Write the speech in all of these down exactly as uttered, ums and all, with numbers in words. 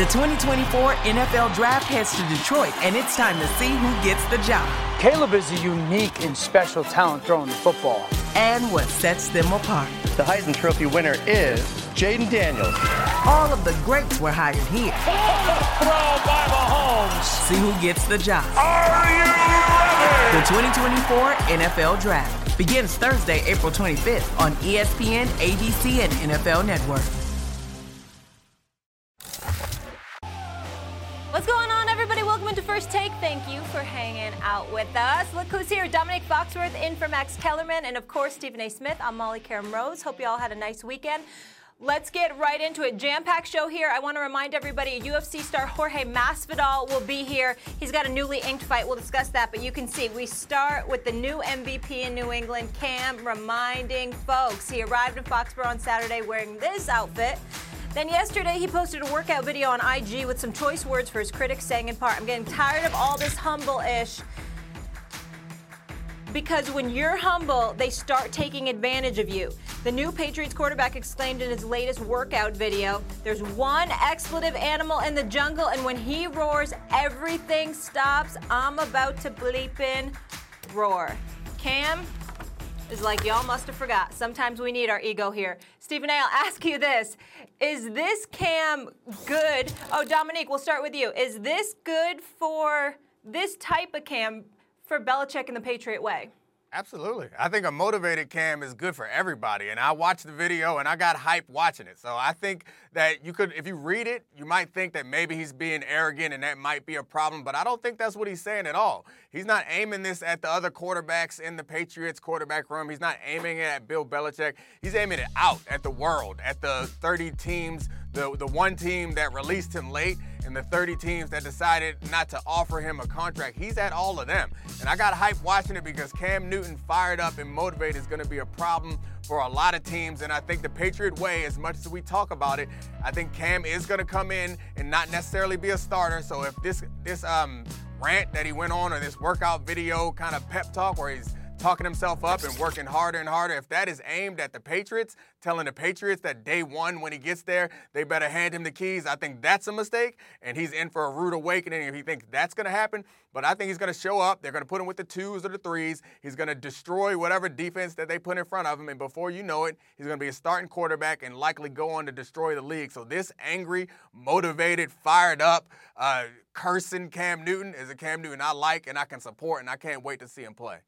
The twenty twenty-four N F L Draft heads to Detroit, and it's time to see who gets the job. Caleb is a unique and special talent throwing the football. And what sets them apart. The Heisman Trophy winner is Jaden Daniels. All of the greats were hired here. Throw by Mahomes. See who gets the job. Are you ready? The twenty twenty-four N F L Draft begins Thursday, April twenty-fifth on E S P N, A B C, and N F L Network. What's going on, everybody? Welcome into First Take. Thank you for hanging out with us. Look who's here. Dominique Foxworth in for Max Kellerman, and of course, Stephen A. Smith. I'm Molly Karam Rose. Hope you all had a nice weekend. Let's get right into it. Jam-packed show here. I want to remind everybody, U F C star Jorge Masvidal will be here. He's got a newly inked fight. We'll discuss that, but you can see we start with the new M V P in New England, Cam, reminding folks. He arrived in Foxborough on Saturday wearing this outfit. Then yesterday, he posted a workout video on I G with some choice words for his critics, saying in part, "I'm getting tired of all this humble-ish." Because when you're humble, they start taking advantage of you. The new Patriots quarterback exclaimed in his latest workout video, "There's one expletive animal in the jungle, and when he roars, everything stops. I'm about to bleepin' roar." Cam is like, y'all must have forgot. Sometimes we need our ego here. Stephen A., I'll ask you this. Is this Cam good? Oh, Dominique, we'll start with you. Is this good for this type of Cam for Belichick in the Patriot way? Absolutely. I think a motivated Cam is good for everybody. And I watched the video and I got hyped watching it. So I think that you could, if you read it, you might think that maybe he's being arrogant and that might be a problem. But I don't think that's what he's saying at all. He's not aiming this at the other quarterbacks in the Patriots quarterback room. He's not aiming it at Bill Belichick. He's aiming it out at the world, at the thirty teams, the, the one team that released him late, and the thirty teams that decided not to offer him a contract. He's at all of them. And I got hyped watching it because Cam Newton fired up and motivated is going to be a problem for a lot of teams. And I think the Patriot way, as much as we talk about it, I think Cam is going to come in and not necessarily be a starter. So if this this um, rant that he went on, or this workout video kind of pep talk where he's talking himself up and working harder and harder, if that is aimed at the Patriots, telling the Patriots that day one when he gets there, they better hand him the keys, I think that's a mistake, and he's in for a rude awakening if he thinks that's going to happen. But I think he's going to show up. They're going to put him with the twos or the threes. He's going to destroy whatever defense that they put in front of him, and before you know it, he's going to be a starting quarterback and likely go on to destroy the league. So this angry, motivated, fired up, uh, cursing Cam Newton is a Cam Newton I like and I can support, and I can't wait to see him play.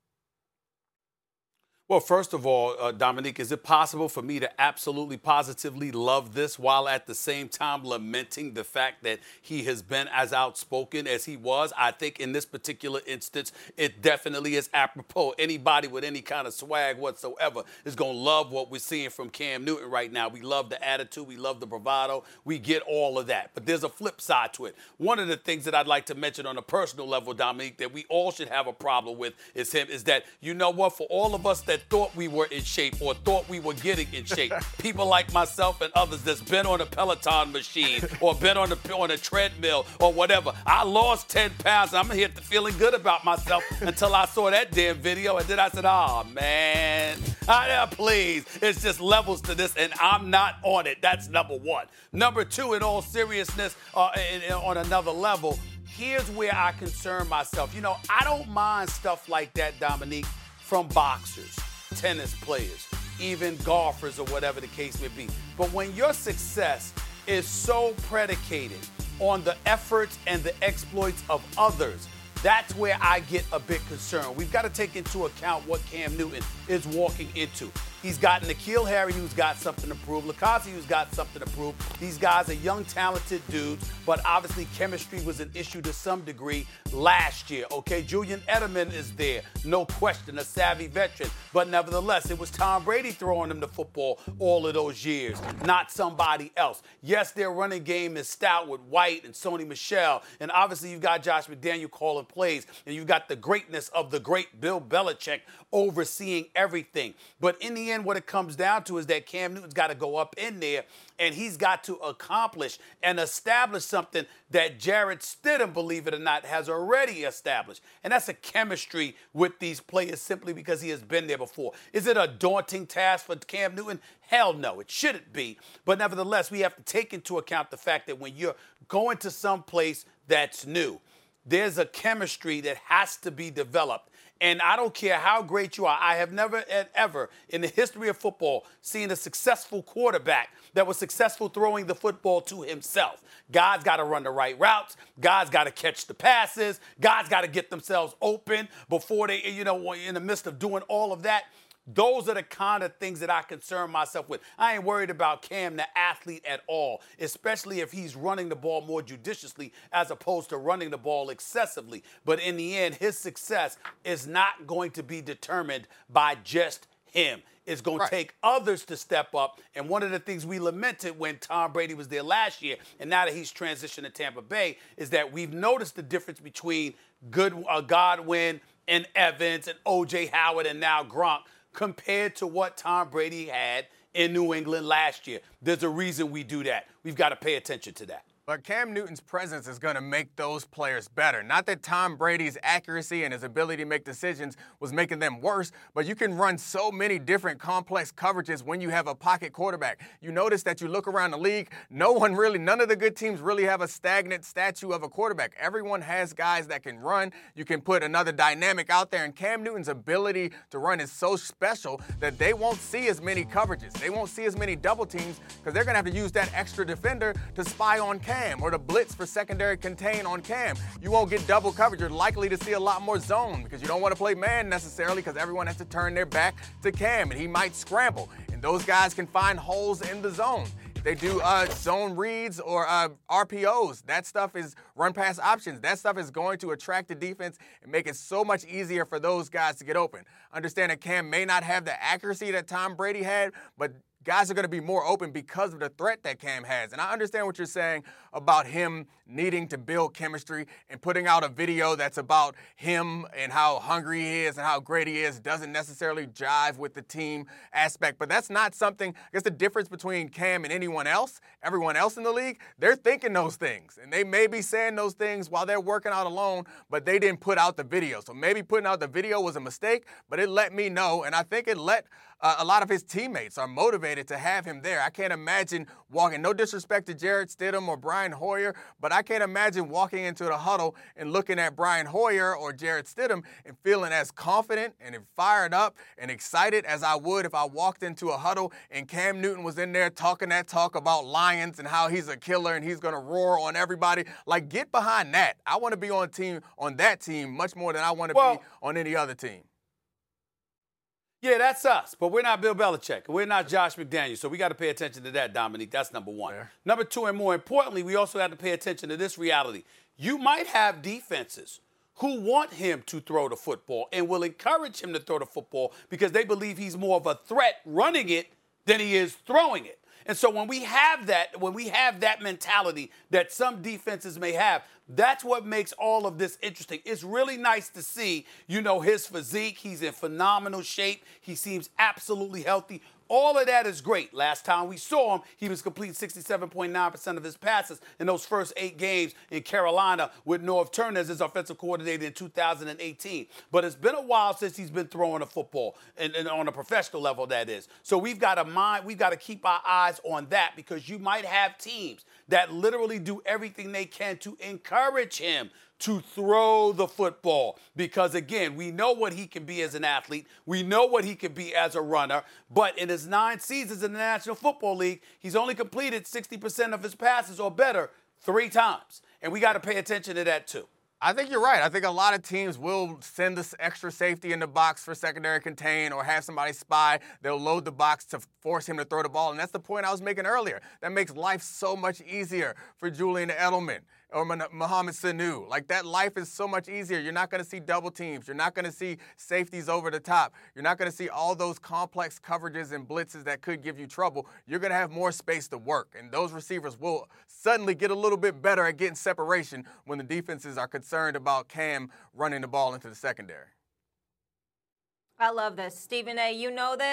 Well, first of all, uh, Dominique, is it possible for me to absolutely positively love this while at the same time lamenting the fact that he has been as outspoken as he was? I think in this particular instance, it definitely is apropos. Anybody with any kind of swag whatsoever is going to love what we're seeing from Cam Newton right now. We love the attitude. We love the bravado. We get all of that. But there's a flip side to it. One of the things that I'd like to mention on a personal level, Dominique, that we all should have a problem with is him, is that, you know what, for all of us that that thought we were in shape or thought we were getting in shape. People like myself and others that's been on a Peloton machine or been on a, on a treadmill or whatever. I lost ten pounds. I'm here feeling good about myself until I saw that damn video. And then I said, oh, man, ah, please. It's just levels to this, and I'm not on it. That's number one. Number two, in all seriousness, uh, in, in, on another level, here's where I concern myself. You know, I don't mind stuff like that, Dominique, from boxers, tennis players, even golfers or whatever the case may be. But when your success is so predicated on the efforts and the exploits of others, that's where I get a bit concerned. We've got to take into account what Cam Newton is walking into. He's got N'Keal Harry, who's got something to prove. Lakasi, who's got something to prove. These guys are young, talented dudes, but obviously chemistry was an issue to some degree last year, okay? Julian Edelman is there, no question, a savvy veteran. But nevertheless, it was Tom Brady throwing him the football all of those years, not somebody else. Yes, their running game is stout with White and Sony Michel, and obviously you've got Josh McDaniel calling plays, and you've got the greatness of the great Bill Belichick overseeing everything. But in the end, what it comes down to is that Cam Newton's got to go up in there, and he's got to accomplish and establish something that Jarrett Stidham, believe it or not, has already established. And that's a chemistry with these players simply because he has been there before. Is it a daunting task for Cam Newton? Hell no, it shouldn't be. But nevertheless, we have to take into account the fact that when you're going to some place that's new, there's a chemistry that has to be developed. And I don't care how great you are. I have never, ever, in the history of football, seen a successful quarterback that was successful throwing the football to himself. Guys got to run the right routes. Guys got to catch the passes. Guys got to get themselves open before they, you know, in the midst of doing all of that. Those are the kind of things that I concern myself with. I ain't worried about Cam, the athlete, at all, especially if he's running the ball more judiciously as opposed to running the ball excessively. But in the end, his success is not going to be determined by just him. It's going right. to take others to step up. And one of the things we lamented when Tom Brady was there last year, and now that he's transitioned to Tampa Bay, is that we've noticed the difference between good uh, Godwin and Evans and O J Howard and now Gronk, compared to what Tom Brady had in New England last year. There's a reason we do that. We've got to pay attention to that. But Cam Newton's presence is going to make those players better. Not that Tom Brady's accuracy and his ability to make decisions was making them worse, but you can run so many different complex coverages when you have a pocket quarterback. You notice that you look around the league, no one really, none of the good teams really have a stagnant statue of a quarterback. Everyone has guys that can run. You can put another dynamic out there, and Cam Newton's ability to run is so special that they won't see as many coverages. They won't see as many double teams because they're going to have to use that extra defender to spy on Cam. Cam or the blitz for secondary contain on Cam. You won't get double coverage. You're likely to see a lot more zone because you don't want to play man necessarily because everyone has to turn their back to Cam and he might scramble. And those guys can find holes in the zone. They do uh, zone reads or uh, R P Os. That stuff is run pass options. That stuff is going to attract the defense and make it so much easier for those guys to get open. Understand that Cam may not have the accuracy that Tom Brady had, but guys are going to be more open because of the threat that Cam has. And I understand what you're saying about him needing to build chemistry and putting out a video that's about him and how hungry he is and how great he is doesn't necessarily jive with the team aspect. But that's not something, I guess the difference between Cam and anyone else, everyone else in the league, they're thinking those things. And they may be saying those things while they're working out alone, but they didn't put out the video. So maybe putting out the video was a mistake, but it let me know. And I think it let Uh, a lot of his teammates are motivated to have him there. I can't imagine walking, no disrespect to Jarrett Stidham or Brian Hoyer, but I can't imagine walking into the huddle and looking at Brian Hoyer or Jarrett Stidham and feeling as confident and fired up and excited as I would if I walked into a huddle and Cam Newton was in there talking that talk about Lions and how he's a killer and he's going to roar on everybody. Like, get behind that. I want to be on team on that team much more than I want to well, be on any other team. Yeah, that's us, but we're not Bill Belichick. We're not Josh McDaniels, so we got to pay attention to that, Dominique. That's number one. Fair. Number two, and more importantly, we also have to pay attention to this reality. You might have defenses who want him to throw the football and will encourage him to throw the football because they believe he's more of a threat running it than he is throwing it. And so when we have that, when we have that mentality that some defenses may have, that's what makes all of this interesting. It's really nice to see, you know, his physique. He's in phenomenal shape. He seems absolutely healthy. All of that is great. Last time we saw him, he was completing sixty-seven point nine percent of his passes in those first eight games in Carolina with Norv Turner as his offensive coordinator in two thousand eighteen. But it's been a while since he's been throwing a football, and, and on a professional level, that is. So we've got to mind, we've got to keep our eyes on that because you might have teams that literally do everything they can to encourage him to throw the football because, again, we know what he can be as an athlete. We know what he can be as a runner. But in his nine seasons in the National Football League, he's only completed sixty percent of his passes or better three times. And we got to pay attention to that, too. I think you're right. I think a lot of teams will send this extra safety in the box for secondary contain or have somebody spy. They'll load the box to force him to throw the ball. And that's the point I was making earlier. That makes life so much easier for Julian Edelman or Mohamed Sanu. Like, that life is so much easier. You're not going to see double teams. You're not going to see safeties over the top. You're not going to see all those complex coverages and blitzes that could give you trouble. You're going to have more space to work. And those receivers will suddenly get a little bit better at getting separation when the defenses are concerned about Cam running the ball into the secondary. I love this. Stephen A., you know this.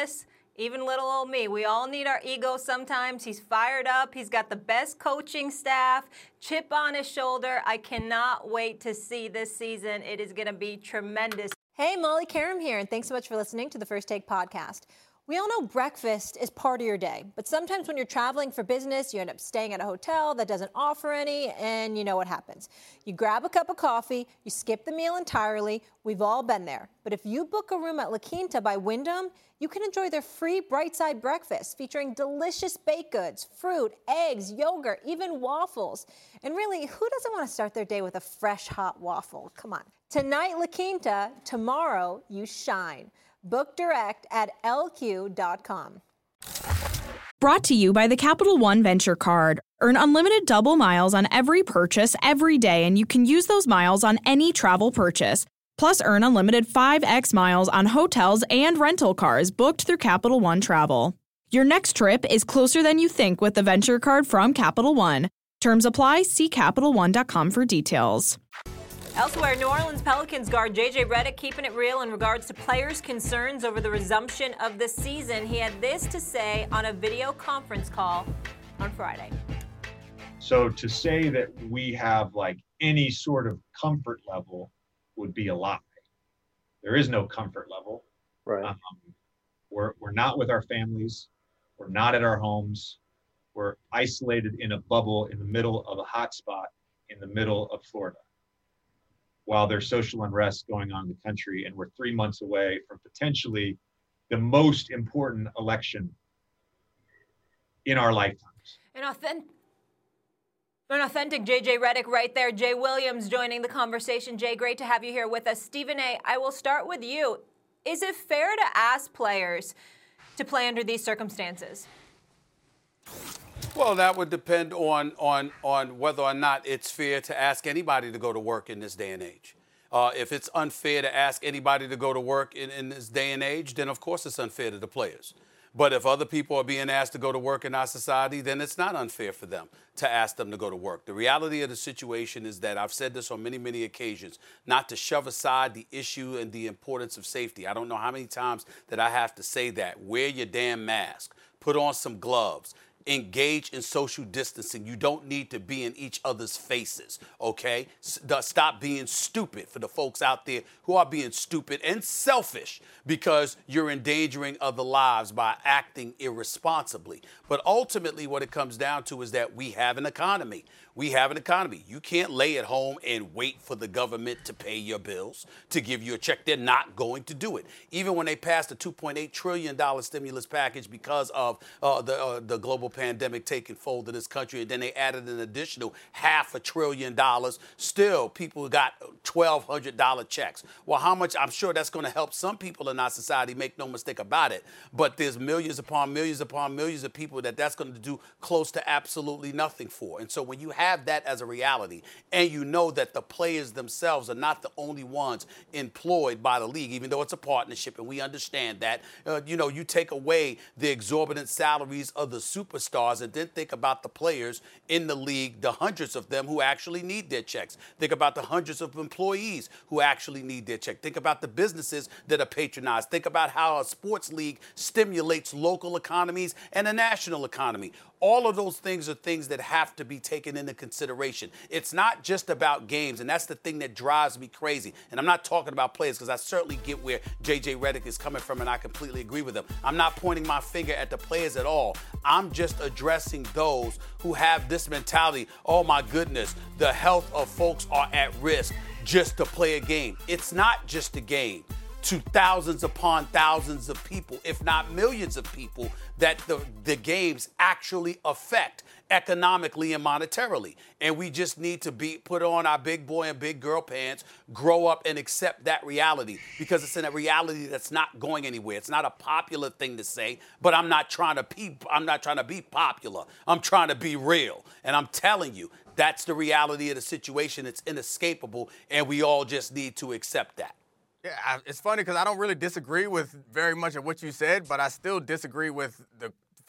Even little old me. We all need our ego sometimes. He's fired up. He's got the best coaching staff, chip on his shoulder. I cannot wait to see this season. It is going to be tremendous. Hey, Molly Karam here, and thanks so much for listening to the First Take podcast. We all know breakfast is part of your day, but sometimes when you're traveling for business, you end up staying at a hotel that doesn't offer any, and you know what happens. You grab a cup of coffee, you skip the meal entirely. We've all been there. But if you book a room at La Quinta by Wyndham, you can enjoy their free Bright Side breakfast featuring delicious baked goods, fruit, eggs, yogurt, even waffles. And really, who doesn't want to start their day with a fresh, hot waffle? Come on. Tonight, La Quinta. Tomorrow, you shine. Book direct at L Q dot com. Brought to you by the Capital One Venture Card. Earn unlimited double miles on every purchase every day, and you can use those miles on any travel purchase. Plus, earn unlimited five x miles on hotels and rental cars booked through Capital One Travel. Your next trip is closer than you think with the Venture Card from Capital One. Terms apply. See Capital One dot com for details. Elsewhere, New Orleans Pelicans guard J J Redick keeping it real in regards to players' concerns over the resumption of the season. He had this to say on a video conference call on Friday. So to say that we have like any sort of comfort level would be a lie. There is no comfort level. Right. Um, we're we're not with our families. We're not at our homes. We're isolated in a bubble in the middle of a hot spot in the middle of Florida, while there's social unrest going on in the country, and we're three months away from potentially the most important election in our lifetimes. An authentic, an authentic J J Redick right there. Jay Williams joining the conversation. Jay, great to have you here with us. Stephen A., I will start with you. Is it fair to ask players to play under these circumstances? Well, that would depend on on on whether or not it's fair to ask anybody to go to work in this day and age. Uh, if it's unfair to ask anybody to go to work in, in this day and age, then of course it's unfair to the players. But if other people are being asked to go to work in our society, then it's not unfair for them to ask them to go to work. The reality of the situation is that I've said this on many, many occasions, not to shove aside the issue and the importance of safety. I don't know how many times that I have to say that. Wear your damn mask. Put on some gloves. Engage in social distancing. You don't need to be in each other's faces, okay? Stop being stupid for the folks out there who are being stupid and selfish because you're endangering other lives by acting irresponsibly. But ultimately what it comes down to is that we have an economy. We have an economy. You can't lay at home and wait for the government to pay your bills, to give you a check. They're not going to do it. Even when they passed a two point eight trillion dollars stimulus package because of uh, the uh, the global pandemic taking fold of this country, and then they added an additional half a trillion dollars, still people got twelve hundred dollars checks. Well, how much? I'm sure that's going to help some people in our society, make no mistake about it. But there's millions upon millions upon millions of people that that's going to do close to absolutely nothing for. And so when you have that as a reality, and you know that the players themselves are not the only ones employed by the league, even though it's a partnership, and we understand that, uh, you know, you take away the exorbitant salaries of the superstars and then think about the players in the league, the hundreds of them who actually need their checks. Think about the hundreds of employees who actually need their check. Think about the businesses that are patronized. Think about how a sports league stimulates local economies and a national economy. All of those things are things that have to be taken into consideration. It's not just about games, and that's the thing that drives me crazy. And I'm not talking about players because I certainly get where J J Redick is coming from, and I completely agree with him. I'm not pointing my finger at the players at all. I'm just addressing those who have this mentality, oh my goodness, the health of folks are at risk just to play a game. It's not just a game. To thousands upon thousands of people, if not millions of people, that the, the games actually affect economically and monetarily. And we just need to be put on our big boy and big girl pants, grow up and accept that reality, because it's in a reality that's not going anywhere. It's not a popular thing to say, but I'm not trying to be, I'm not trying to be popular. I'm trying to be real. And I'm telling you, that's the reality of the situation. It's inescapable, and we all just need to accept that. Yeah, I, it's funny because I don't really disagree with very much of what you said, but I still disagree with the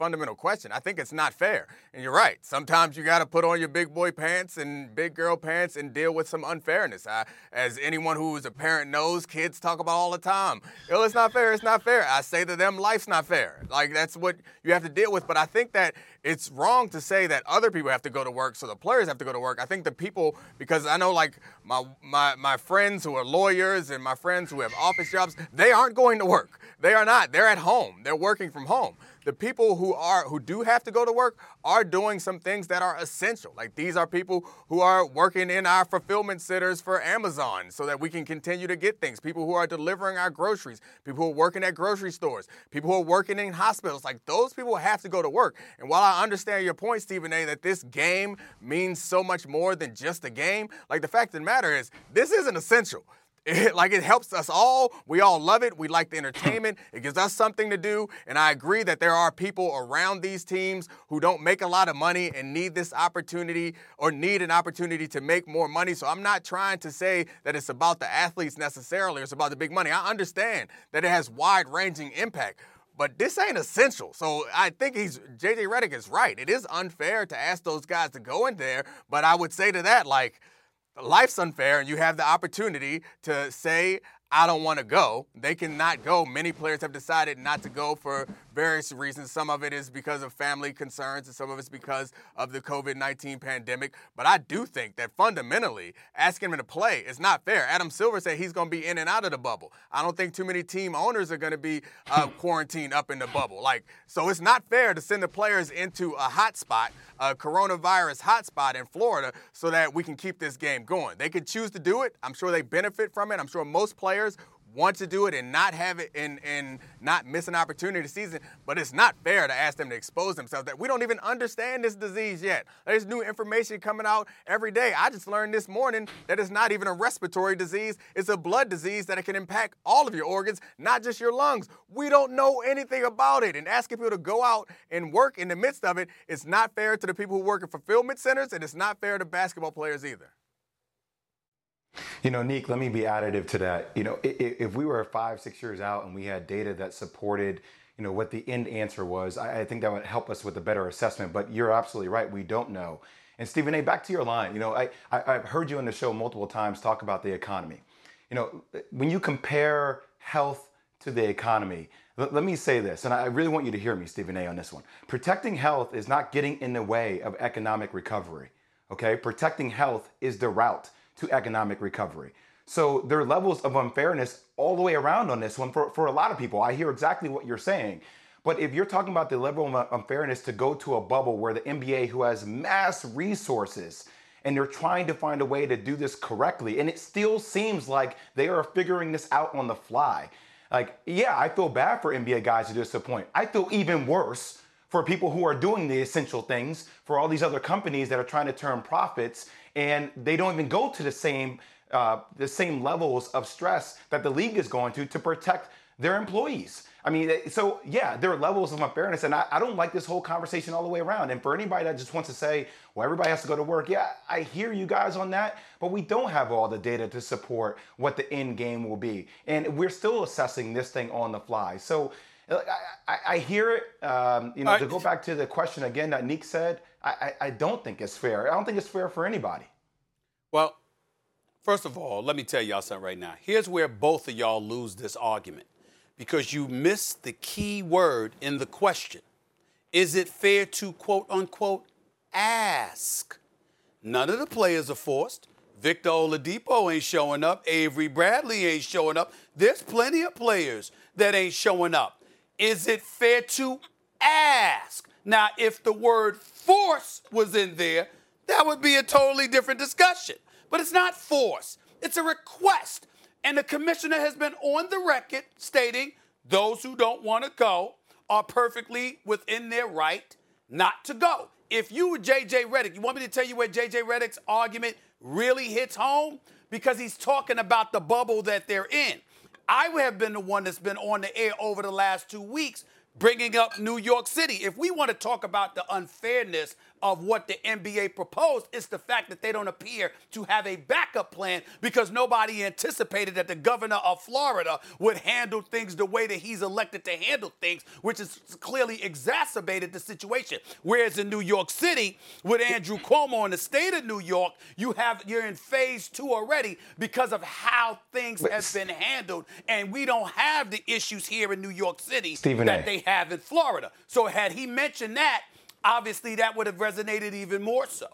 fundamental question. I think it's not fair. And you're right. Sometimes you got to put on your big boy pants and big girl pants and deal with some unfairness. I, as anyone who is a parent knows, kids talk about all the time. Yo, it's not fair. It's not fair. I say to them, life's not fair. Like, that's what you have to deal with. But I think that it's wrong to say that other people have to go to work, so the players have to go to work. I think the people, because I know, like, my my my friends who are lawyers and my friends who have office jobs, they aren't going to work. They are not. They're at home. They're working from home. The people who are who do have to go to work are doing some things that are essential. Like, these are people who are working in our fulfillment centers for Amazon so that we can continue to get things. People who are delivering our groceries. People who are working at grocery stores. People who are working in hospitals. Like, those people have to go to work. And while I understand your point, Stephen A., that this game means so much more than just a game, like, the fact of the matter is, this isn't essential. It, like, it helps us all. We all love it. We like the entertainment. It gives us something to do. And I agree that there are people around these teams who don't make a lot of money and need this opportunity or need an opportunity to make more money. So I'm not trying to say that it's about the athletes necessarily. It's about the big money. I understand that it has wide-ranging impact. But this ain't essential. So I think he's J J Redick is right. It is unfair to ask those guys to go in there. But I would say to that, like, life's unfair, and you have the opportunity to say, I don't want to go. They cannot go. Many players have decided not to go for various reasons. Some of it is because of family concerns, and some of it's because of the covid nineteen pandemic. But I do think that fundamentally, asking him to play is not fair. Adam Silver said he's going to be in and out of the bubble. I don't think too many team owners are going to be uh, quarantined up in the bubble. Like, so it's not fair to send the players into a hot spot, a coronavirus hotspot in Florida, so that we can keep this game going. They could choose to do it. I'm sure they benefit from it. I'm sure most players want to do it and not have it and, and not miss an opportunity this season, but it's not fair to ask them to expose themselves. That we don't even understand this disease yet. There's new information coming out every day. I just learned this morning that it's not even a respiratory disease. It's a blood disease that it can impact all of your organs, not just your lungs. We don't know anything about it. And asking people to go out and work in the midst of it is not fair to the people who work in fulfillment centers, and it's not fair to basketball players either. You know, Neek, let me be additive to that. You know, if we were five, six years out and we had data that supported, you know, what the end answer was, I think that would help us with a better assessment. But you're absolutely right. We don't know. And Stephen A., back to your line. You know, I, I, I've heard you on the show multiple times talk about the economy. You know, when you compare health to the economy, let, let me say this, and I really want you to hear me, Stephen A., on this one. Protecting health is not getting in the way of economic recovery. Okay? Protecting health is the route to economic recovery. So there are levels of unfairness all the way around on this one for, for a lot of people. I hear exactly what you're saying. But if you're talking about the level of unfairness to go to a bubble where the N B A, who has mass resources, and they're trying to find a way to do this correctly, and it still seems like they are figuring this out on the fly. Like, yeah, I feel bad for N B A guys to disappoint. I feel even worse for people who are doing the essential things, for all these other companies that are trying to turn profits, and they don't even go to the same uh, the same levels of stress that the league is going to to protect their employees. I mean, so yeah, there are levels of unfairness, and I, I don't like this whole conversation all the way around. And for anybody that just wants to say, well, everybody has to go to work, yeah, I hear you guys on that, but we don't have all the data to support what the end game will be. And we're still assessing this thing on the fly. So I, I, I hear it. Um, you know, right. To go back to the question again that Neek said, I, I, I don't think it's fair. I don't think it's fair for anybody. Well, first of all, let me tell y'all something right now. Here's where both of y'all lose this argument, because you missed the key word in the question. Is it fair to, quote unquote, ask? None of the players are forced. Victor Oladipo ain't showing up. Avery Bradley ain't showing up. There's plenty of players that ain't showing up. Is it fair to ask? Now, if the word force was in there, that would be a totally different discussion. But it's not force. It's a request. And the commissioner has been on the record stating those who don't want to go are perfectly within their right not to go. If you were J J Redick, you want me to tell you where J J Redick's argument really hits home? Because he's talking about the bubble that they're in. I would have been the one that's been on the air over the last two weeks bringing up New York City. If we want to talk about the unfairness of what the N B A proposed. It's the fact that they don't appear to have a backup plan because nobody anticipated that the governor of Florida would handle things the way that he's elected to handle things, which has clearly exacerbated the situation. Whereas in New York City, with Andrew Cuomo in the state of New York, you have you're in phase two already because of how things have been handled, and we don't have the issues here in New York City Stephen that A. they have in Florida. So had he mentioned that, obviously that would have resonated even more so.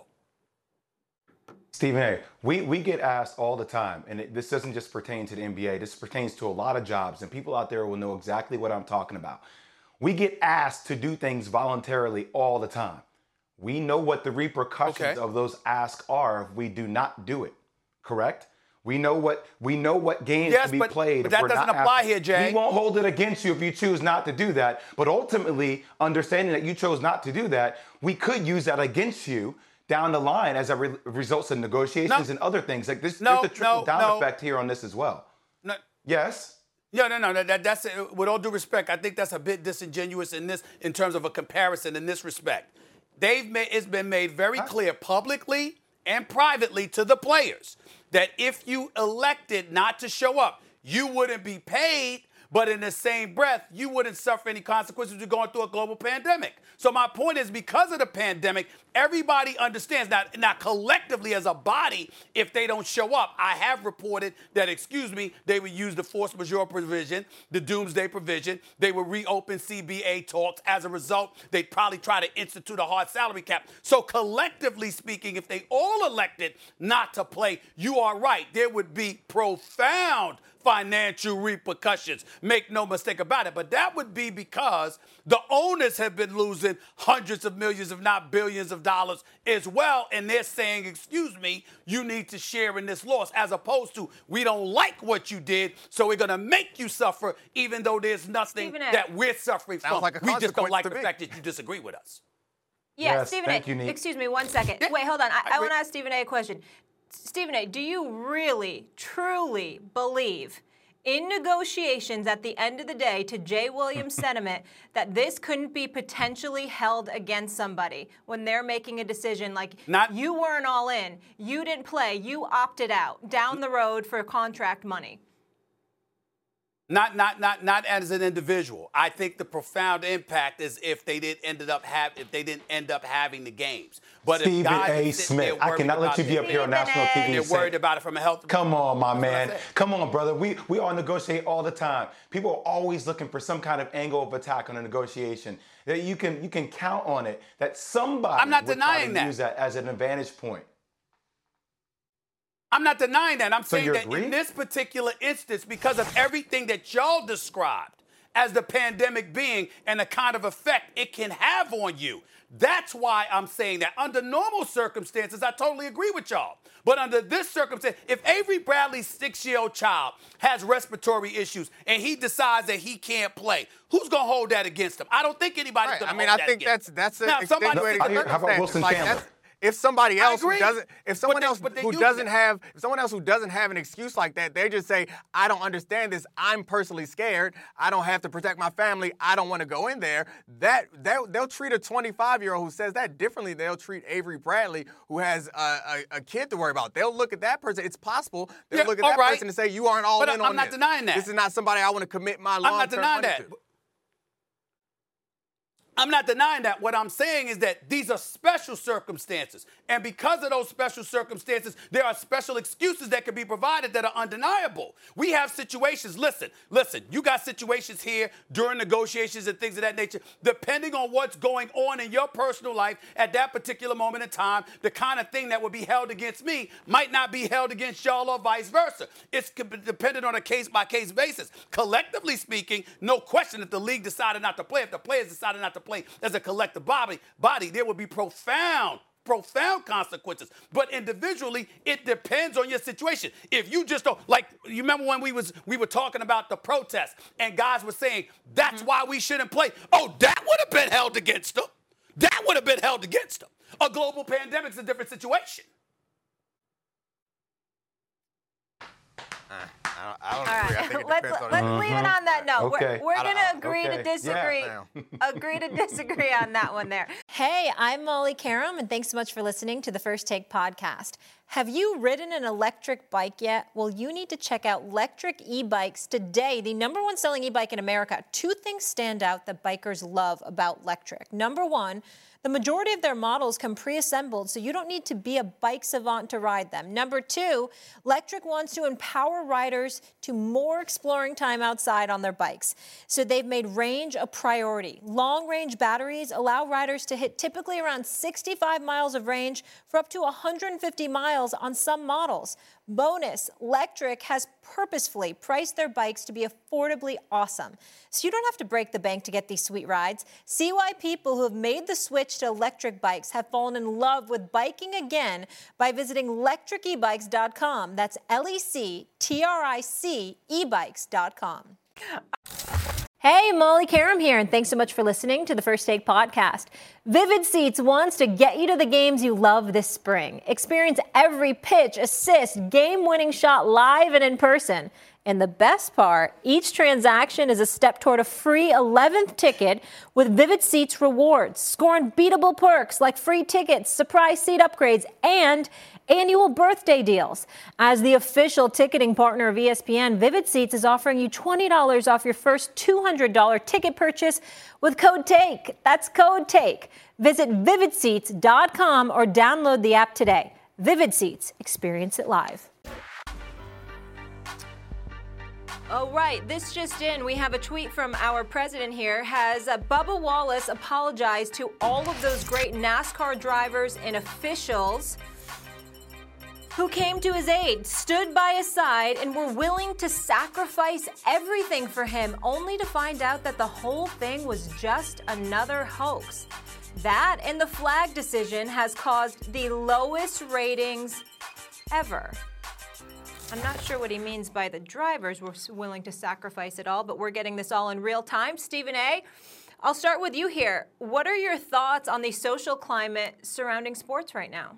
Stephen A., we, we get asked all the time, and it, this doesn't just pertain to the N B A, this pertains to a lot of jobs, and people out there will know exactly what I'm talking about. We get asked to do things voluntarily all the time. We know what the repercussions Okay. of those asks are if we do not do it, correct? We know what we know what games Yes, can be but- played. but if that we're doesn't not apply asked- here, Jay. We won't hold it against you if you choose not to do that. But ultimately, understanding that you chose not to do that, we could use that against you down the line as a re- results in negotiations No. and other things. Like this, No, there's a trickle no, down no. effect here on this as well. No, Yes. No, no, no. That, that, that's with all due respect. I think that's a bit disingenuous in this, in terms of a comparison in this respect. They've made it's been made very clear publicly and privately to the players that if you elected not to show up, you wouldn't be paid. But in the same breath, you wouldn't suffer any consequences of going through a global pandemic. So my point is, because of the pandemic, everybody understands that. Now, collectively as a body, if they don't show up, I have reported that, excuse me, they would use the force majeure provision, the doomsday provision. They would reopen C B A talks. As a result, they'd probably try to institute a hard salary cap. So collectively speaking, if they all elected not to play, you are right. There would be profound financial repercussions. Make no mistake about it. But that would be because the owners have been losing hundreds of millions, if not billions of dollars as well. And they're saying, excuse me, you need to share in this loss, as opposed to, we don't like what you did, so we're going to make you suffer, even though there's nothing Stephen A. that we're suffering Sounds from. like a we just don't consequence like to the me. fact that you disagree with us. Yeah, Yes, Stephen thank A. you, Nick. Excuse me one second. Wait, hold on. I, I want to ask Stephen A. a question. Stephen A., do you really, truly believe in negotiations at the end of the day, to Jay Williams' sentiment, that this couldn't be potentially held against somebody when they're making a decision like Not- you weren't all in, you didn't play, you opted out down the road for contract money? Not, not, not, not as an individual. I think the profound impact is if they did ended up have, if they didn't end up having the games. But Stephen if guys A. are sitting there Smith, I worried cannot let about you be it, up here on Stephen national A. T V. and they're and say- worried about it from a health. Come on, my what I man. said. Come on, brother. We we all negotiate all the time. People are always looking for some kind of angle of attack on a negotiation. That you can you can count on it. That somebody I'm not would try denying to that. use that as an advantage point. I'm not denying that. I'm So saying you that agree? in this particular instance, because of everything that y'all described as the pandemic being and the kind of effect it can have on you, that's why I'm saying that. Under normal circumstances, I totally agree with y'all. But under this circumstance, if Avery Bradley's six-year-old child has respiratory issues and he decides that he can't play, who's going to hold that against him? I don't think anybody's Right. going I to mean, hold I that think against that's him. that's Now, a somebody extenuating I hear- how about circumstance. Wilson Like, Chandler? that's- If somebody I else who agree. doesn't, if someone they- else but they who use doesn't that. have, if someone else who doesn't have an excuse like that, they just say, "I don't understand this. I'm personally scared. I don't have to protect my family. I don't want to go in there." That that they'll treat a twenty-five-year-old who says that differently. They'll treat Avery Bradley, who has a, a, a kid to worry about. They'll look at that person. It's possible they'll Yeah, look at all that right. person and say, "You aren't all But in I'm on not this. denying that. This is not somebody I want to commit my I'm not long-term denying money that. to." I'm not denying that. What I'm saying is that these are special circumstances. And because of those special circumstances, there are special excuses that can be provided that are undeniable. We have situations, listen, listen, you got situations here during negotiations and things of that nature, depending on what's going on in your personal life at that particular moment in time, the kind of thing that would be held against me might not be held against y'all or vice versa. It's dependent on a case-by-case basis. Collectively speaking, no question that the league decided not to play. If the players decided not to play as a collective body, body, there would be profound, profound consequences. But individually, it depends on your situation. If you just don't, like, you remember when we was we were talking about the protests and guys were saying, that's why we shouldn't play. Oh, that would have been held against them. That would have been held against them. A global pandemic's a different situation. Uh, I, I don't All agree. right. I think it let's depends on let's the leave it on that note. Okay. We're, we're I don't- going to agree okay. to disagree. Yeah. Agree to disagree on that one there. Hey, I'm Molly Karam, and thanks so much for listening to the First Take podcast. Have you ridden an electric bike yet? Well, you need to check out Lectric E-Bikes today, the number one selling e-bike in America. Two things stand out that bikers love about Lectric. Number one, the majority of their models come pre-assembled, so you don't need to be a bike savant to ride them. Number two, Lectric wants to empower riders to more exploring time outside on their bikes. So they've made range a priority. Long-range batteries allow riders to hit typically around sixty-five miles of range for up to one hundred fifty miles on some models. Bonus, Lectric has purposefully priced their bikes to be affordably awesome. So you don't have to break the bank to get these sweet rides. See why people who have made the switch to electric bikes have fallen in love with biking again by visiting lectric e bikes dot com. That's L E C T R I C e bikes dot com. Hey, Molly Karam here, and thanks so much for listening to the First Take podcast. Vivid Seats wants to get you to the games you love this spring. Experience every pitch, assist, game-winning shot live and in person. And the best part, each transaction is a step toward a free eleventh ticket with Vivid Seats rewards. Score unbeatable perks like free tickets, surprise seat upgrades, and annual birthday deals. As the official ticketing partner of E S P N, Vivid Seats is offering you twenty dollars off your first two hundred dollars ticket purchase with code TAKE. That's code TAKE. Visit vivid seats dot com or download the app today. Vivid Seats. Experience it live. Oh, right. This just in. We have a tweet from our president here. Has uh, Bubba Wallace apologized to all of those great NASCAR drivers and officials who came to his aid, stood by his side, and were willing to sacrifice everything for him, only to find out that the whole thing was just another hoax. That and the flag decision has caused the lowest ratings ever. I'm not sure what he means by the drivers were willing to sacrifice it all, but we're getting this all in real time. Stephen A., I'll start with you here. What are your thoughts on the social climate surrounding sports right now?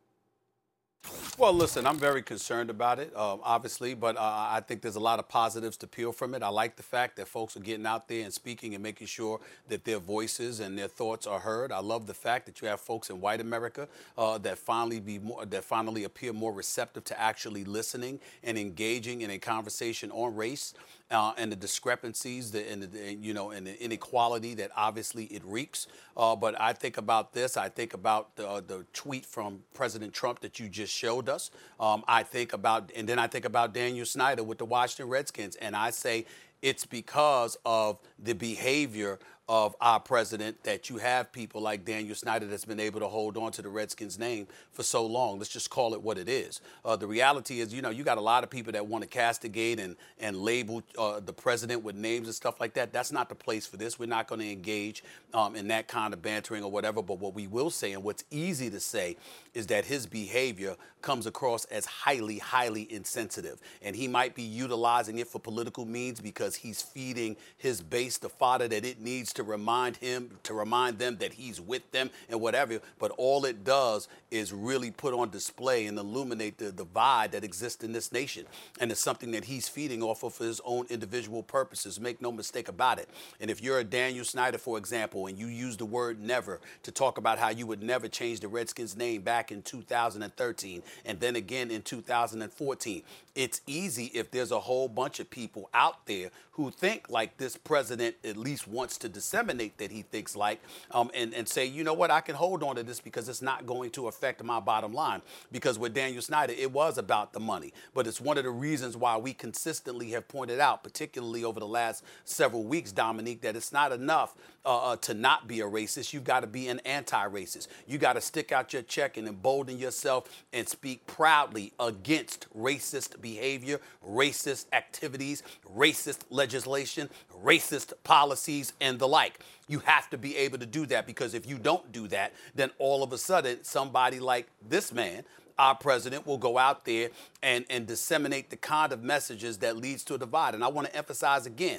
Well, listen, I'm very concerned about it, uh, obviously, but uh, I think there's a lot of positives to peel from it. I like the fact that folks are getting out there and speaking and making sure that their voices and their thoughts are heard. I love the fact that you have folks in white America uh, that finally be more, that finally appear more receptive to actually listening and engaging in a conversation on race. Uh, and the discrepancies, the, and the, you know, and the inequality that obviously it wreaks. Uh, but I think about this. I think about the, uh, the tweet from President Trump that you just showed us. Um, I think about, and then I think about Daniel Snyder with the Washington Redskins, and I say it's because of the behavior of our president that you have people like Daniel Snyder that's been able to hold on to the Redskins name for so long. Let's just call it what it is. Uh, the reality is, you know, you got a lot of people that want to castigate and, and label uh, the president with names and stuff like that. That's not the place for this. We're not going to engage um, in that kind of bantering or whatever. But what we will say, and what's easy to say, is that his behavior comes across as highly, highly insensitive. And he might be utilizing it for political means because he's feeding his base the fodder that it needs to remind him, to remind them that he's with them and whatever. But all it does is really put on display and illuminate the divide that exists in this nation. And it's something that he's feeding off of for his own individual purposes. Make no mistake about it. And if you're a Daniel Snyder, for example, and you use the word never to talk about how you would never change the Redskins name back in two thousand thirteen and then again in two thousand fourteen, it's easy if there's a whole bunch of people out there who think like this president at least wants to disseminate that he thinks like, um, and, and say, you know what, I can hold on to this because it's not going to affect my bottom line. Because with Daniel Snyder, it was about the money. But it's one of the reasons why we consistently have pointed out, particularly over the last several weeks, Dominique, that it's not enough uh, uh, to not be a racist. You've got to be an anti-racist. You got to stick out your check and embolden yourself and speak proudly against racist behavior, racist activities, racist legislation, racist policies, and the like. You have to be able to do that, because if you don't do that, then all of a sudden somebody like this man, our president, will go out there and, and disseminate the kind of messages that leads to a divide. And I want to emphasize again,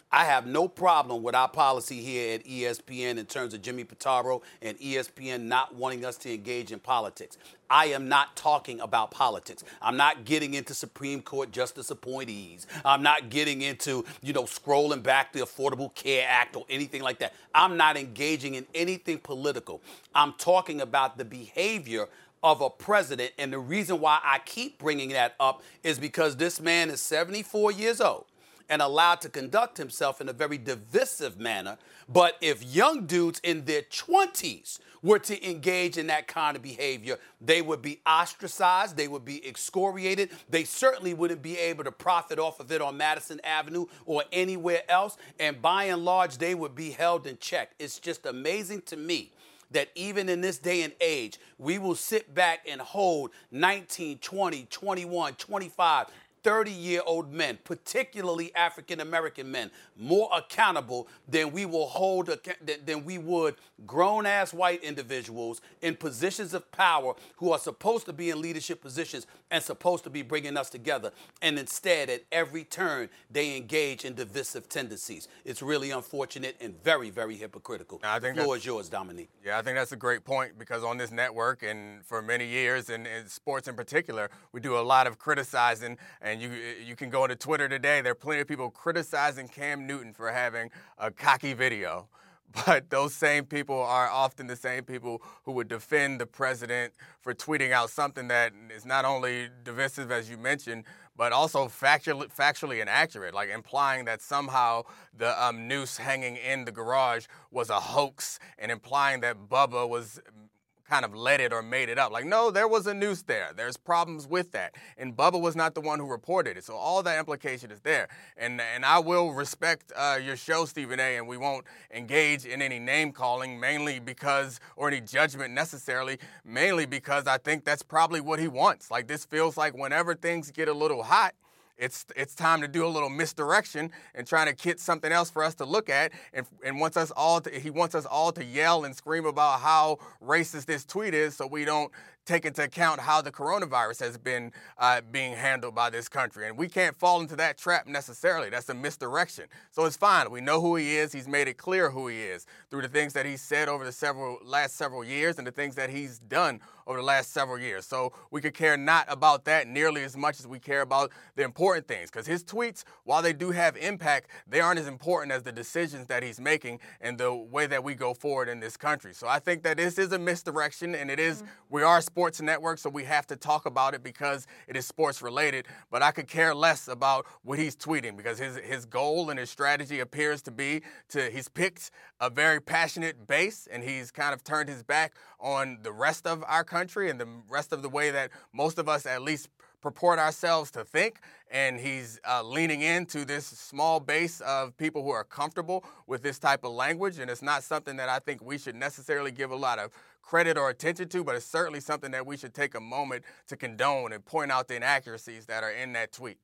I have no problem with our policy here at E S P N in terms of Jimmy Pitaro and E S P N not wanting us to engage in politics. I am not talking about politics. I'm not getting into Supreme Court justice appointees. I'm not getting into, you know, scrolling back the Affordable Care Act or anything like that. I'm not engaging in anything political. I'm talking about the behavior of a president, and the reason why I keep bringing that up is because this man is seventy-four years old and allowed to conduct himself in a very divisive manner. But if young dudes in their twenties were to engage in that kind of behavior, they would be ostracized, they would be excoriated, they certainly wouldn't be able to profit off of it on Madison Avenue or anywhere else, and by and large, they would be held in check. It's just amazing to me that even in this day and age, we will sit back and hold nineteen, twenty, twenty-one, twenty-five, thirty-year-old men, particularly African-American men, more accountable than we will hold, than we would grown-ass white individuals in positions of power who are supposed to be in leadership positions and supposed to be bringing us together. And instead, at every turn, they engage in divisive tendencies. It's really unfortunate and very, very hypocritical. I think the floor is yours, Dominique. Yeah, I think that's a great point, because on this network and for many years, and in sports in particular, we do a lot of criticizing. And you you can go to Twitter today. There are plenty of people criticizing Cam Newton for having a cocky video. But those same people are often the same people who would defend the president for tweeting out something that is not only divisive, as you mentioned, but also factually, factually inaccurate, like implying that somehow the um, noose hanging in the garage was a hoax, and implying that Bubba was kind of let it or made it up. Like, no, there was a noose there. There's problems with that. And Bubba was not the one who reported it. So all that implication is there. And and I will respect uh, your show, Stephen A., and we won't engage in any name calling, mainly because, or any judgment necessarily, mainly because I think that's probably what he wants. Like, this feels like whenever things get a little hot, It's it's time to do a little misdirection and trying to get something else for us to look at, and and wants us all to, he wants us all to yell and scream about how racist this tweet is, so we don't take into account how the coronavirus has been uh, being handled by this country. And we can't fall into that trap necessarily. That's a misdirection. So it's fine. We know who he is. He's made it clear who he is through the things that he's said over the several last several years and the things that he's done over the last several years. So we could care not about that nearly as much as we care about the important things, because his tweets, while they do have impact, they aren't as important as the decisions that he's making and the way that we go forward in this country. So I think that this is a misdirection, and it is, mm-hmm. we are a sports network, so we have to talk about it because it is sports related, but I could care less about what he's tweeting, because his his goal and his strategy appears to be to, he's picked a very passionate base, and he's kind of turned his back on the rest of our country and the rest of the way that most of us at least purport ourselves to think, and he's uh, leaning into this small base of people who are comfortable with this type of language, and it's not something that I think we should necessarily give a lot of credit or attention to, but it's certainly something that we should take a moment to condone and point out the inaccuracies that are in that tweet.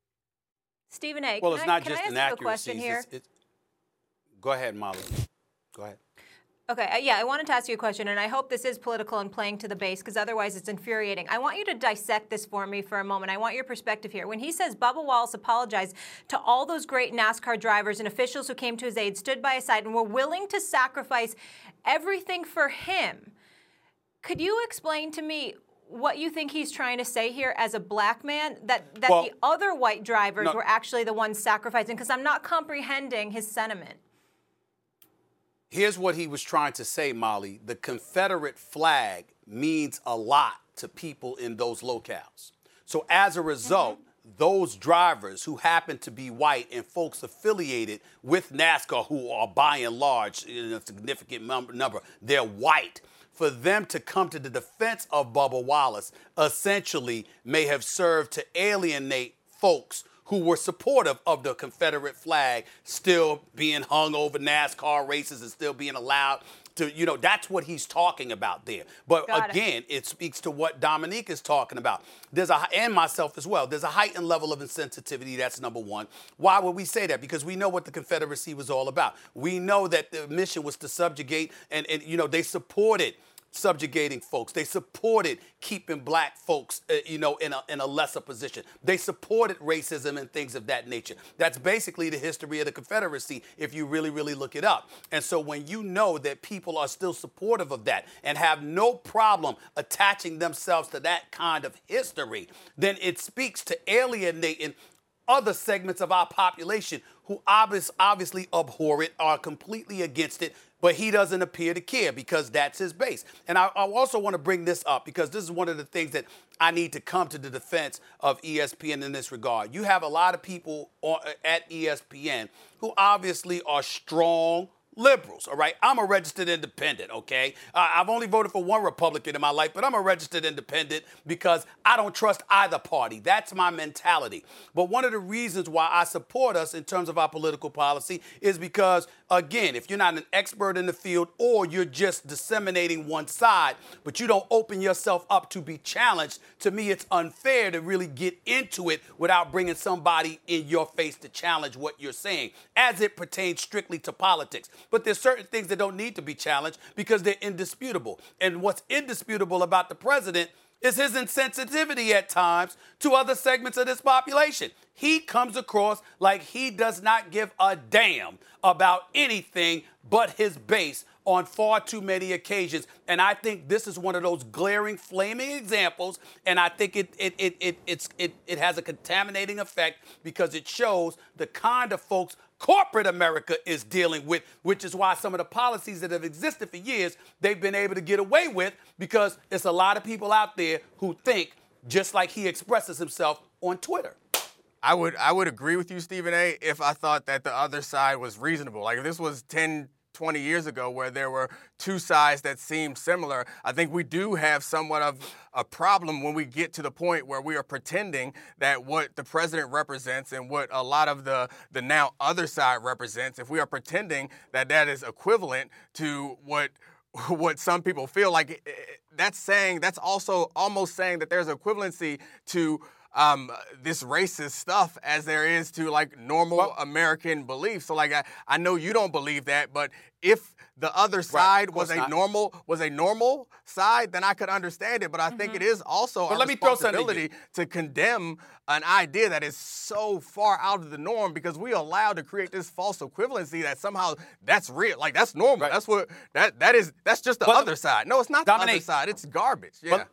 Stephen A., well, can it's I, not can just I ask inaccuracies. you a question here? It's, it's, go ahead, Molly. Go ahead. Okay, uh, yeah, I wanted to ask you a question, and I hope this is political and playing to the base, because otherwise it's infuriating. I want you to dissect this for me for a moment. I want your perspective here. When he says Bubba Wallace apologized to all those great NASCAR drivers and officials who came to his aid, stood by his side, and were willing to sacrifice everything for him, could you explain to me what you think he's trying to say here as a black man, that, that well, the other white drivers no, were actually the ones sacrificing? Because I'm not comprehending his sentiment. Here's what he was trying to say, Molly. The Confederate flag means a lot to people in those locales. So as a result, mm-hmm. those drivers who happen to be white and folks affiliated with NASCAR who are by and large, in a significant number, they're white. For them to come to the defense of Bubba Wallace essentially may have served to alienate folks who were supportive of the Confederate flag still being hung over NASCAR races and still being allowed to, you know, that's what he's talking about there. But Got again, it. it speaks to what Dominique is talking about. There's a, and myself as well, there's a heightened level of insensitivity. That's number one. Why would we say that? Because we know what the Confederacy was all about. We know that the mission was to subjugate and, and you know, they supported subjugating folks. They supported keeping black folks, uh, you know, in a, in a lesser position. They supported racism and things of that nature. That's basically the history of the Confederacy, if you really, really look it up. And so when you know that people are still supportive of that and have no problem attaching themselves to that kind of history, then it speaks to alienating other segments of our population who obvious, obviously abhor it, are completely against it, but he doesn't appear to care because that's his base. And I, I also want to bring this up because this is one of the things that I need to come to the defense of E S P N in this regard. You have a lot of people on, at E S P N who obviously are strong liberals, all right? I'm a registered independent, okay? Uh, I've only voted for one Republican in my life, but I'm a registered independent because I don't trust either party. That's my mentality. But one of the reasons why I support us in terms of our political policy is because, again, if you're not an expert in the field or you're just disseminating one side, but you don't open yourself up to be challenged, to me it's unfair to really get into it without bringing somebody in your face to challenge what you're saying, as it pertains strictly to politics. But there's certain things that don't need to be challenged because they're indisputable. And what's indisputable about the president is his insensitivity at times to other segments of this population. He comes across like he does not give a damn about anything but his base on far too many occasions. And I think this is one of those glaring, flaming examples. And I think it it it it it's, it, it has a contaminating effect because it shows the kind of folks corporate America is dealing with, which is why some of the policies that have existed for years, they've been able to get away with because there's a lot of people out there who think just like he expresses himself on Twitter. I would I would agree with you, Stephen A., if I thought that the other side was reasonable. Like if this was ten, twenty years ago where there were two sides that seemed similar, I think we do have somewhat of a problem when we get to the point where we are pretending that what the president represents and what a lot of the, the now other side represents, if we are pretending that that is equivalent to what what some people feel like, that's saying, that's also almost saying that there's equivalency to Um, this racist stuff as there is to like normal well, American beliefs. So like I, I know you don't believe that, but if the other side right, was a not. normal was a normal side, then I could understand it. But I mm-hmm. think it is also but a let responsibility me to condemn an idea that is so far out of the norm because we are allowed to create this false equivalency that somehow that's real. Like that's normal. Right. That's what that that is. That's just the but other side. No, it's not Dominique, the other side. It's garbage. Yeah. But,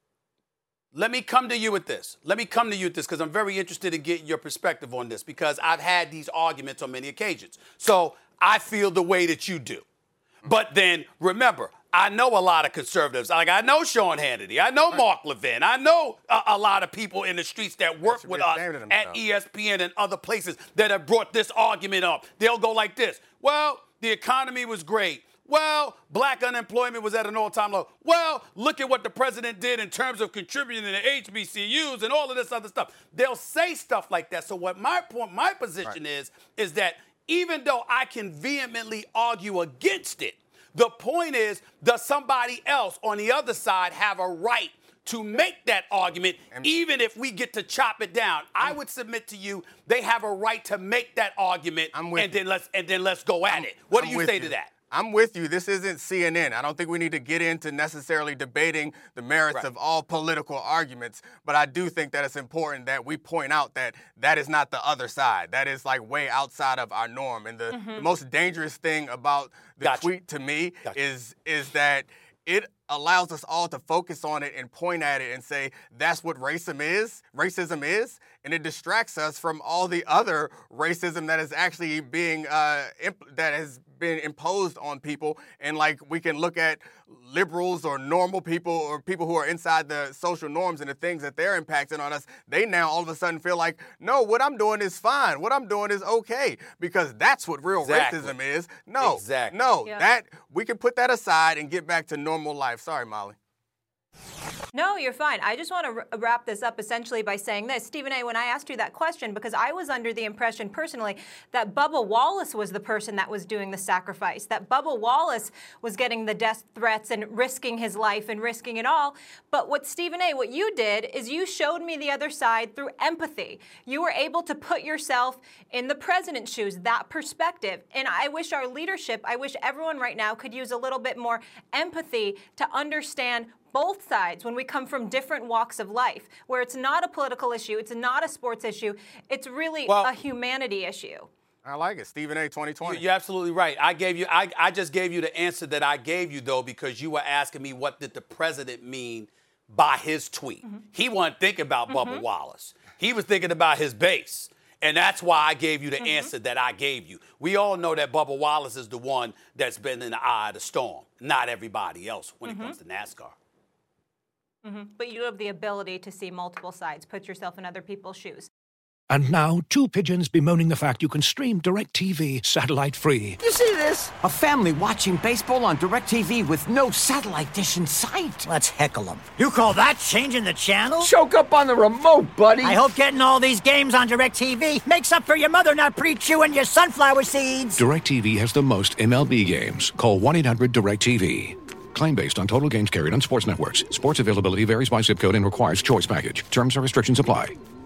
Let me come to you with this. Let me come to you with this because I'm very interested in getting your perspective on this because I've had these arguments on many occasions. So I feel the way that you do. But then remember, I know a lot of conservatives. Like I know Sean Hannity. I know Mark Levin. I know a, a lot of people in the streets that work with us at E S P N and other places that have brought this argument up. They'll go like this. Well, the economy was great. Well, black unemployment was at an all-time low. Well, look at what the president did in terms of contributing to H B C Us and all of this other stuff. They'll say stuff like that. So what my point, my position right. is, is that even though I can vehemently argue against it, the point is, does somebody else on the other side have a right to make that argument, even if we get to chop it down? I would submit to you they have a right to make that argument, and you. then let's and then let's go at I'm, it. What I'm do you say you. to that? I'm with you. This isn't C N N. I don't think we need to get into necessarily debating the merits right. of all political arguments, but I do think that it's important that we point out that that is not the other side. That is like way outside of our norm. And the, mm-hmm. the most dangerous thing about the gotcha. tweet to me gotcha. is is that it allows us all to focus on it and point at it and say that's what racism is, racism is, and it distracts us from all the other racism that is actually being uh, imp- that has been imposed on people. And like we can look at liberals or normal people or people who are inside the social norms and the things that they're impacting on us. They now all of a sudden feel like, no, what I'm doing is fine. What I'm doing is okay because that's what real exactly. racism is. No, exactly. no, yeah. that we can put that aside and get back to normal life. Sorry, Molly. No, you're fine. I just want to r- wrap this up essentially by saying this. Stephen A., when I asked you that question, because I was under the impression personally that Bubba Wallace was the person that was doing the sacrifice, that Bubba Wallace was getting the death threats and risking his life and risking it all. But what Stephen A., what you did is you showed me the other side through empathy. You were able to put yourself in the president's shoes, that perspective. And I wish our leadership, I wish everyone right now could use a little bit more empathy to understand both sides when we come from different walks of life, where it's not a political issue, it's not a sports issue, it's really well, a humanity issue. I like it. Stephen A. twenty twenty. You're absolutely right. I gave you, I, I just gave you the answer that I gave you, though, because you were asking me what did the president mean by his tweet. Mm-hmm. He wasn't thinking about mm-hmm. Bubba Wallace. He was thinking about his base. And that's why I gave you the mm-hmm. answer that I gave you. We all know that Bubba Wallace is the one that's been in the eye of the storm, not everybody else when mm-hmm. it comes to NASCAR. Mm-hmm. But you have the ability to see multiple sides, put yourself in other people's shoes. And now, two pigeons bemoaning the fact you can stream DirecTV satellite-free. You see this? A family watching baseball on DirecTV with no satellite dish in sight. Let's heckle them. You call that changing the channel? Choke up on the remote, buddy. I hope getting all these games on DirecTV makes up for your mother not pre-chewing your sunflower seeds. DirecTV has the most M L B games. Call one eight hundred direct T V. Claim based on total games carried on sports networks. Sports availability varies by zip code and requires choice package. Terms and restrictions apply.